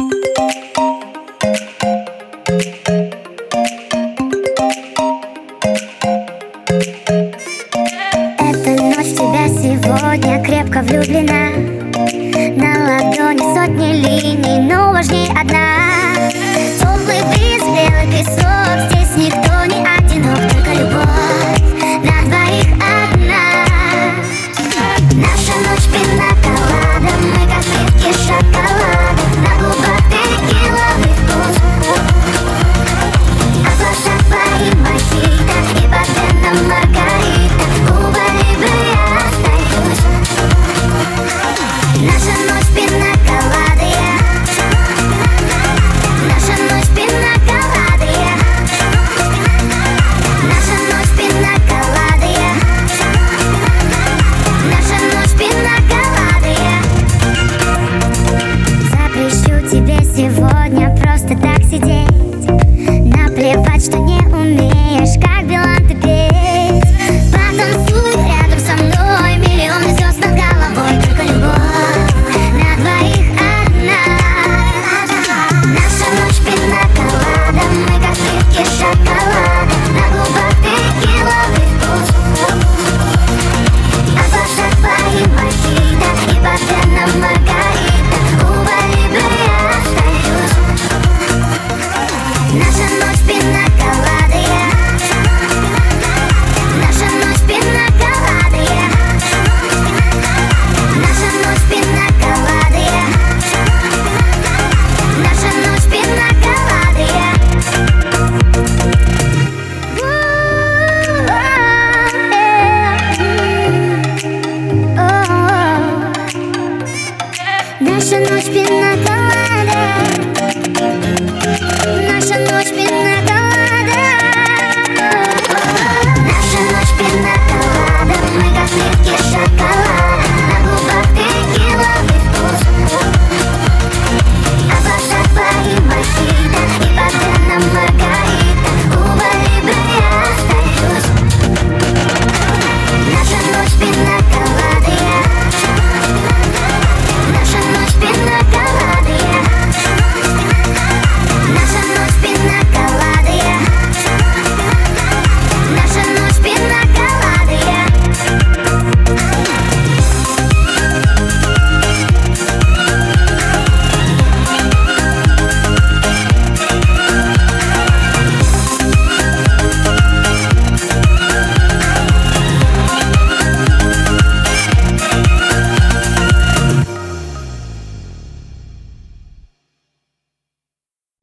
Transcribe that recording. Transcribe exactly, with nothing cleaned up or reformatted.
Эта ночь в тебя сегодня крепко влюблена. На ладони сотни линий, но важней одна. Теплый бриз, белый песок, здесь никто не одинок, только любовь на двоих одна. Наша ночь пина-колада, мы как плитки шоколада, на губах текиловый вкус, а в глазах твои мохито и по венам маргарита. Губами бы я остаюсь. Наша ночь пина-колада, я. Наша ночь пина-колада, я. Наша ночь пина-колада, я. Наша ночь пина-колада, я. Запрещу тебе сегодня